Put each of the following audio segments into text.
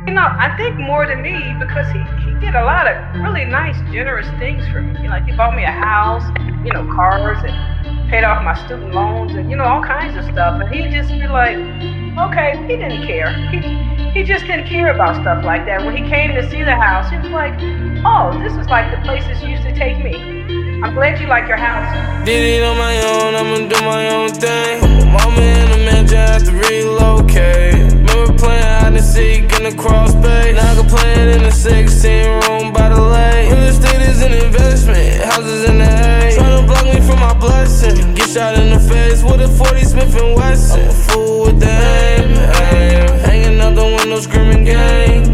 I think more than me because he did a lot of really nice, generous things for me. Like he bought me a house, cars, and paid off my student loans, and all kinds of stuff. And he'd just be like, okay, he didn't care. He just didn't care about stuff like that. When he came to see the house, he was like, oh, this is like the places you used to take me. I'm glad you like your house. Did it on my own, I'ma do my own thing. Put my mama in the mansion, have to relocate. Remember playing hide and seek in the cross space. Now I can play it in the 16-room by the lake. Real estate is an investment, houses in the hay. Tryna block me from my blessing. Get shot in the face with a 40 Smith & Wesson. I'm a fool with the aim. Hanging out the window screaming gang,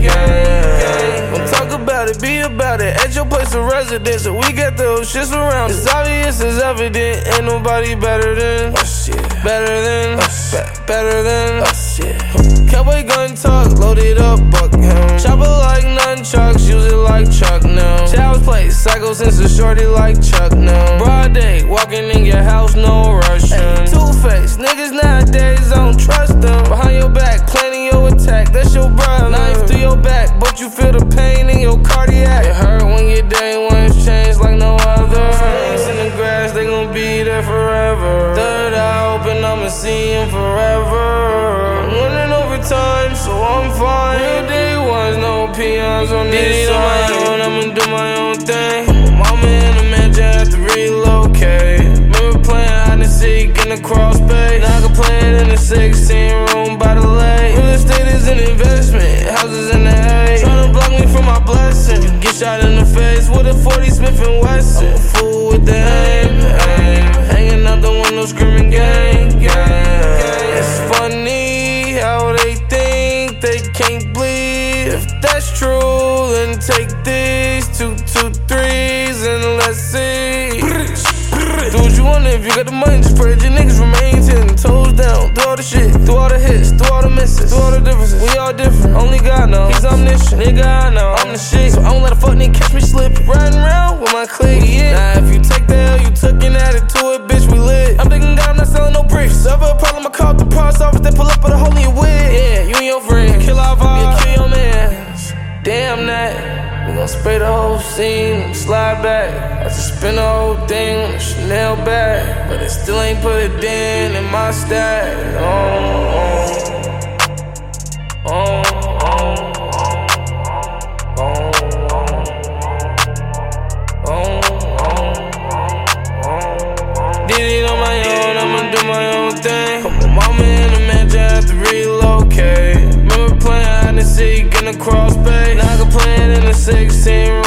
gang. Don't talk about it, be about it. At your place of residence, we got those shits around. It's obvious, it's evident. Ain't nobody better than us, yeah. Better than us, better than us, yeah. Cowboy gun talk, loaded up, buck him. Chopper like nunchucks, use it like Chuck now. Child's play, psycho since a shorty like Chuck now. Broad day, walking in your house, no rushing. Two-faced, niggas nowadays, I don't trust them. Behind your back, planning your attack, that's your brother. Knife through your back, but you feel the pain in your cardiac. It hurt when your day ones change like no other. Snakes in the grass, they gon' be there forever. Third eye open, I'ma see him forever. I'm running overtime, so I'm fine. Real day ones, no peons on this side. Did it on my own, I'ma do my own thing. Put mama in the mansion, have to relocate. Remember playing hide and seek in the cross space. Now I can play it in the 16-room by the lake. Real estate is an investment, houses in the hay. Tryna block me from my blessing. Get shot in the face with a 40 Smith & Wesson. I'm a fool with the aim. Hanging out the window screaming gang, gang. It's funny how they think they can't bleed. If that's true, then take these 2, 2, 3s and let's see. Do what you want if you got the money, just pray that your niggas remain 10 toes down. Do all the shit, do all the hits, do all the misses, do all the differences. We all different, only God knows. He's omniscient, nigga I know I'm the shit. So I won't let a fuck nigga catch me slipping. Riding around with my clique, yeah. Now if you take the L, you took an attitude, bitch, we lit. I'm thinking God, I'm not selling no bricks. If ever a problem, I call up the parts office, they pull up with a hole in your wig. Yeah, you and your friends, kill our vibe, yeah, kill your mans. Damn that. We gon' spray the whole scene, slide back. I just spin the whole thing on a Chanel bag, but it still ain't put a dent in my stack. Did it on my own, I'ma do my own thing. Put my mama in the mansion, have to relocate. Remember playing hide and seek in the cross space. Now I can play it in the 16-room